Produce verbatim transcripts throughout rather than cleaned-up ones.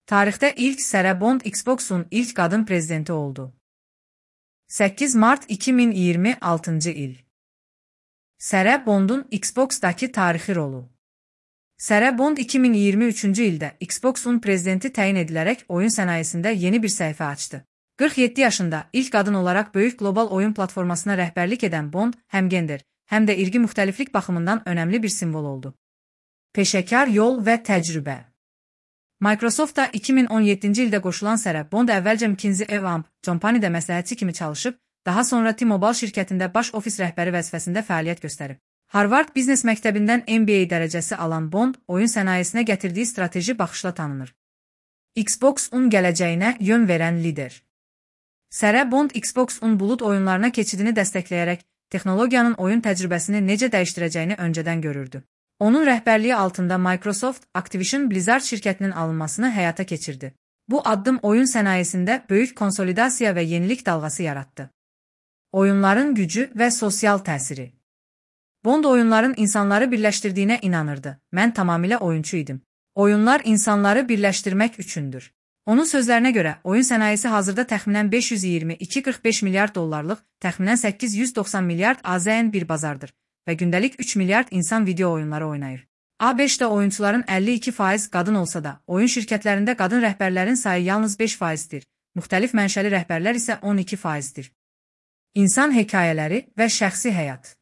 Tarixdə ilk Sarah Bond Xbox'un ilk qadın prezidenti oldu. səkkiz mart iki min iyirmi altıncı il. Sarah Bond'un Xbox'daki tarixi rolu. Sarah Bond iki min iyirmi üçüncü ildə Xbox'un prezidenti təyin edilərək oyun sənayesində yeni bir səhifə açdı. qırx yeddi yaşında ilk qadın olaraq böyük qlobal oyun platformasına rəhbərlik edən Bond həm gender, həm də irqi müxtəliflik baxımından önəmli bir simvol oldu. Peşəkar yol və təcrübə. Microsoftda iki min on yeddinci ildə qoşulan Sarah Bond əvvəlcə McKinsey and Company'də məsləhətçi kimi çalışıb, daha sonra T-Mobile şirkətində baş ofis rəhbəri vəzifəsində fəaliyyət göstərib. Harvard Biznes Məktəbindən M B A dərəcəsi alan Bond, oyun sənayesinə gətirdiyi strateji baxışla tanınır. Xbox'un gələcəyinə yön verən lider. Sarah Bond Xbox'un bulud oyunlarına keçidini dəstəkləyərək, texnologiyanın oyun təcrübəsini necə dəyişdirəcəyini öncədən görürdü. Onun rəhbərliyi altında Microsoft, Activision Blizzard şirkətinin alınmasını həyata keçirdi. Bu addım oyun sənayesində böyük konsolidasiya və yenilik dalğası yaratdı. Oyunların gücü və sosial təsiri. Bond oyunların insanları birləşdirdiyinə inanırdı. Mən tamamilə oyunçu idim. Oyunlar insanları birləşdirmək üçündür. Onun sözlərinə görə, oyun sənayesi hazırda təxminən beş yüz iyirmi iki qırx beş milyard dollarlıq, təxminən səkkiz yüz doxsan milyard A Z N bir bazardır və gündəlik üç milyard insan video oyunları oynayır. A beşdə oyunçuların əlli iki faiz qadın olsa da, oyun şirkətlərində qadın rəhbərlərin sayı yalnız beş faizdir, müxtəlif mənşəli rəhbərlər isə on iki faizdir. İnsan hekayələri və şəxsi həyat.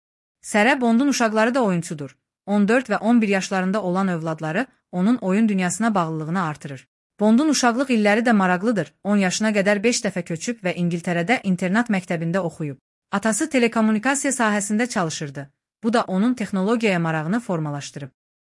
Sarah Bond'un uşaqları da oyunçudur. on dörd və on bir yaşlarında olan övladları onun oyun dünyasına bağlılığını artırır. Bond'un uşaqlıq illəri də maraqlıdır. on yaşına qədər beş dəfə köçüb və İngiltərədə internat məktəbində oxuyub. Atası telekommunikasiya sahəsində çalışırdı. Bu da onun texnologiyaya marağını formalaşdırıb.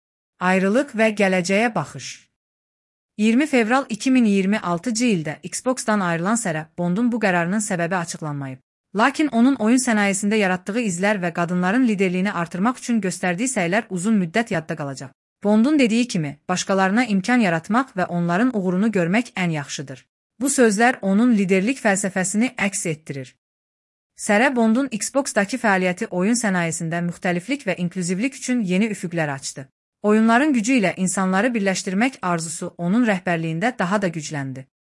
Ayrılıq və gələcəyə baxış. iyirmi fevral iki min iyirmi altıncı ildə Xbox'dan ayrılan Sarah Bond'un bu qərarının səbəbi açıqlanmayıb. Lakin onun oyun sənayesində yaratdığı izlər və qadınların liderliyini artırmaq üçün göstərdiyi səylər uzun müddət yadda qalacaq. Bond'un dediyi kimi, başqalarına imkan yaratmaq və onların uğurunu görmək ən yaxşıdır. Bu sözlər onun liderlik fəlsəfəsini əks etdirir. Sarah Bond'un Xbox'dakı fəaliyyəti oyun sənayesində müxtəliflik və inklüzivlik üçün yeni üfüqlər açdı. Oyunların gücü ilə insanları birləşdirmək arzusu onun rəhbərliyində daha da gücləndi.